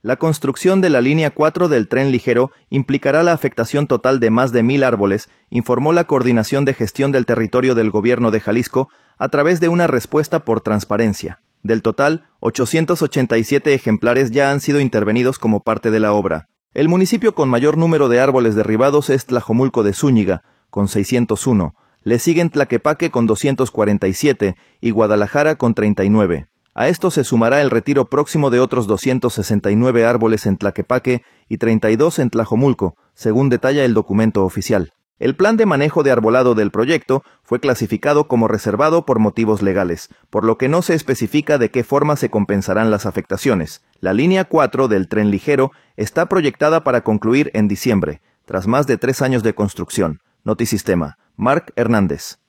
La construcción de la línea 4 del tren ligero implicará la afectación total de más de 1,000 árboles, informó la Coordinación de Gestión del Territorio del Gobierno de Jalisco a través de una respuesta por transparencia. Del total, 887 ejemplares ya han sido intervenidos como parte de la obra. El municipio con mayor número de árboles derribados es Tlajomulco de Zúñiga, con 601. Le siguen Tlaquepaque con 247 y Guadalajara con 39. A esto se sumará el retiro próximo de otros 269 árboles en Tlaquepaque y 32 en Tlajomulco, según detalla el documento oficial. El plan de manejo de arbolado del proyecto fue clasificado como reservado por motivos legales, por lo que no se especifica de qué forma se compensarán las afectaciones. La línea 4 del tren ligero está proyectada para concluir en diciembre, tras más de 3 años de construcción. Notisistema. Marc Hernández.